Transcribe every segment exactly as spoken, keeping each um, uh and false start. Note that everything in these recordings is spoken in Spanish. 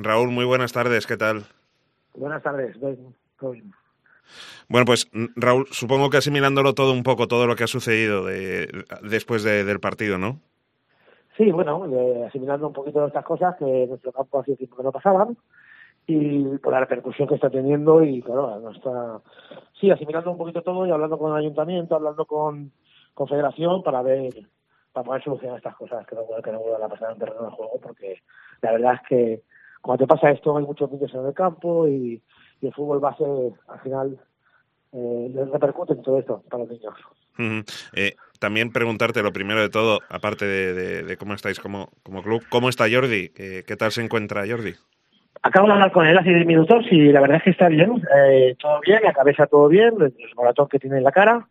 Raúl, muy buenas tardes, ¿qué tal? Buenas tardes, bien, todo bien. Bueno, pues Raúl, supongo que asimilándolo todo un poco, todo lo que ha sucedido de, después de, del partido, ¿no? Sí, bueno, eh, asimilando un poquito de estas cosas que en nuestro campo hacía tiempo que no pasaban y por la repercusión que está teniendo y claro, no está, sí, asimilando un poquito todo y hablando con el ayuntamiento, hablando con, con Federación para ver, para poder solucionar estas cosas que no, que no vuelvan a pasar en terreno de juego, porque la verdad es que cuando te pasa esto hay muchos niños en el campo y, y el fútbol base al final eh, les repercute en todo esto para los niños. Uh-huh. Eh, también preguntarte lo primero de todo, aparte de, de, de cómo estáis como, como club, ¿cómo está Jordi? Eh, ¿Qué tal se encuentra Jordi? Acabo de hablar con él hace diez minutos y la verdad es que está bien, eh, todo bien, la cabeza todo bien, el moratón que tiene en la cara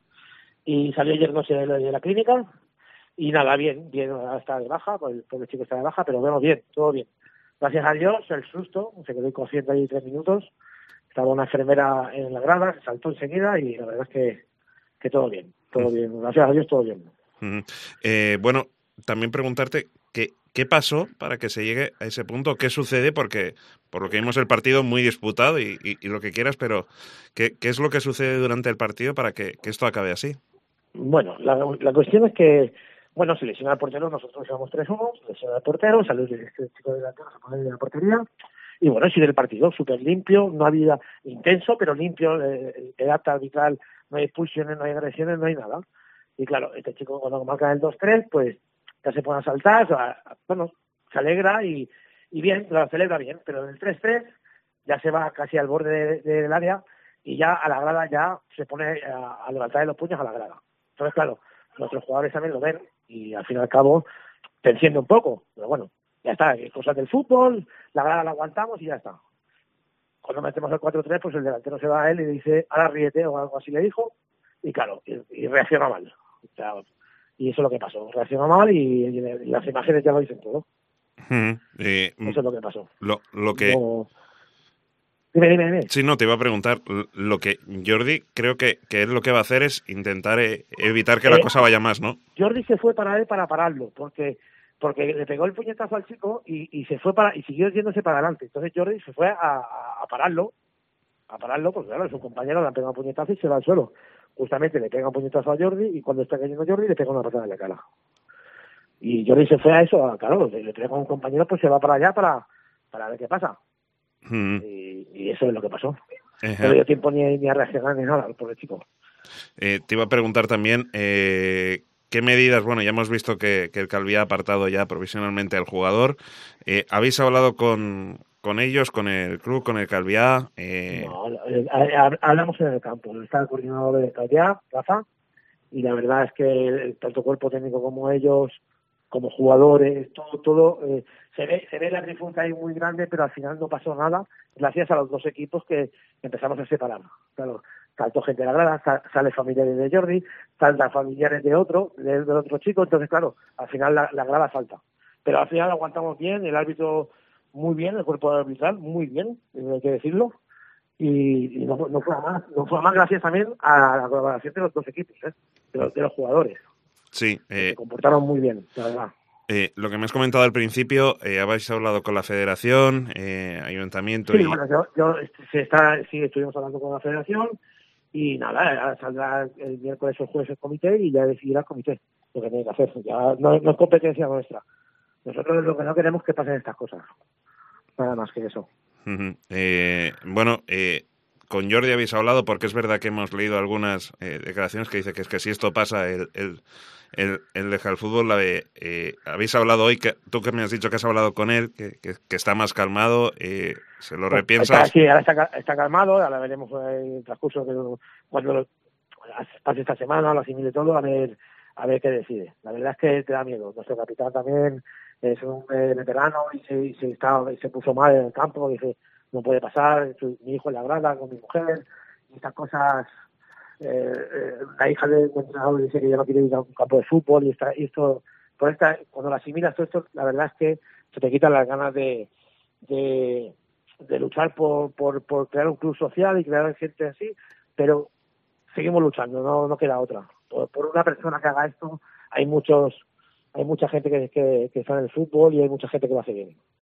y salió ayer noche de la, de la clínica y nada, bien, bien, ahora está de baja, pues el pobre chico está de baja, pero bueno, bien, todo bien. Gracias a Dios, el susto, se quedó inconsciente ahí tres minutos, estaba una enfermera en la grada, se saltó enseguida y la verdad es que, que todo bien, todo bien, gracias a Dios todo bien. Uh-huh. Eh, bueno, también preguntarte qué, qué pasó para que se llegue a ese punto, qué sucede, porque por lo que vimos el partido muy disputado y, y, y lo que quieras, pero ¿qué, qué es lo que sucede durante el partido para que, que esto acabe así? Bueno, la, la cuestión es que, bueno, se lesiona el portero, nosotros íbamos tres uno, se lesiona el portero, salió este chico delantero, se pone en la portería, y bueno, sigue el partido súper limpio, no había intenso, pero limpio, eh, el acta arbitral, no hay expulsiones, no hay agresiones, no hay nada. Y claro, este chico cuando marca el dos tres, pues ya se pone a saltar, o sea, bueno, se alegra y, y bien, lo celebra bien, pero en el tres tres ya se va casi al borde de, de, del área y ya a la grada ya se pone a, a levantar los puños a la grada. Entonces, claro, nuestros jugadores también lo ven y al fin y al cabo te enciende un poco, pero bueno, ya está, cosas del fútbol, la grada la aguantamos y ya está. Cuando metemos el cuatro tres, pues el delantero se va a él y le dice, ahora ríete o algo así le dijo, y claro, y, y reacciona mal. O sea, y eso es lo que pasó, reaccionó mal y, y, y las imágenes ya lo dicen todo. Uh-huh. Eh, Eso es lo que pasó. lo, lo que No... Dime, dime, dime. Sí, no, te iba a preguntar, lo que Jordi creo que, que él lo que va a hacer es intentar eh, evitar que la Eh, cosa vaya más, ¿no? Jordi se fue para él para pararlo, porque porque le pegó el puñetazo al chico y, y se fue para y siguió yéndose para adelante. Entonces Jordi se fue a, a, a pararlo, a pararlo, porque claro, su compañero le ha pegado un puñetazo y se va al suelo. Justamente le pega un puñetazo a Jordi y cuando está cayendo Jordi le pega una patada en la cara. Y Jordi se fue a eso, a, claro, le, le pega a un compañero, pues se va para allá para, para ver qué pasa. Mm. Y, y eso es lo que pasó. No Uh-huh. le dio tiempo ni, ni a reaccionar ni nada al pobre chico. Eh, te iba a preguntar también eh, qué medidas, bueno, ya hemos visto que, que el Calviá ha apartado ya provisionalmente al jugador. Eh, ¿Habéis hablado con, con ellos, con el club, con el Calviá? Eh... No, eh, hablamos en el campo. Está el coordinador de Calviá, Rafa, y la verdad es que tanto cuerpo técnico como ellos, como jugadores, todo, todo, eh, se ve, se ve la dificultad ahí muy grande, pero al final no pasó nada, gracias a los dos equipos que empezamos a separar. Claro, saltó gente de la grada, sale familiares de Jordi, saltan familiares de otro, del, del otro chico, entonces claro, al final la, la grada salta. Pero al final aguantamos bien, el árbitro muy bien, el cuerpo arbitral muy bien, hay que decirlo, y, y no, no fue a más, no fue a más gracias también a la colaboración de los dos equipos, ¿eh? de, los, de los jugadores, Sí, que se eh, comportaron muy bien, la verdad. eh, lo que me has comentado al principio, eh, habéis hablado con la federación, eh, ayuntamiento Sí, y... bueno, yo, yo se está, sí, estuvimos hablando con la federación y nada, saldrá el miércoles o jueves el comité y ya decidirá el comité lo que tiene que hacer. Ya no, no es competencia nuestra. Nosotros lo que no queremos es que pasen estas cosas, nada más que eso. Uh-huh. eh, bueno, eh, con Jordi habéis hablado porque es verdad que hemos leído algunas eh, declaraciones que dice que es que si esto pasa, él, él, él, él deja el fútbol. La de, eh, habéis hablado hoy, que tú que me has dicho que has hablado con él, que, que, que está más calmado, eh, ¿se lo Bueno, está, repiensas? sí, ahora está, está calmado, ahora veremos en el transcurso de cuando lo, pase esta semana, lo asimile todo, a ver a ver qué decide. La verdad es que te da miedo. Nuestro capitán también es un eh, veterano y se, y se, está, y se puso mal en el campo, dice, no puede pasar, su, mi hijo en la grada con mi mujer, y estas cosas. Eh, eh, la hija del entrenador dice que ya no quiere ir a un campo de fútbol y, está, y esto, por esta, cuando lo asimilas todo esto, la verdad es que se te quitan las ganas de, de, de luchar por, por, por crear un club social y crear gente así, pero seguimos luchando, no, no queda otra. Por, por una persona que haga esto, hay muchos, hay mucha gente que, que, que está en el fútbol y hay mucha gente que lo hace bien.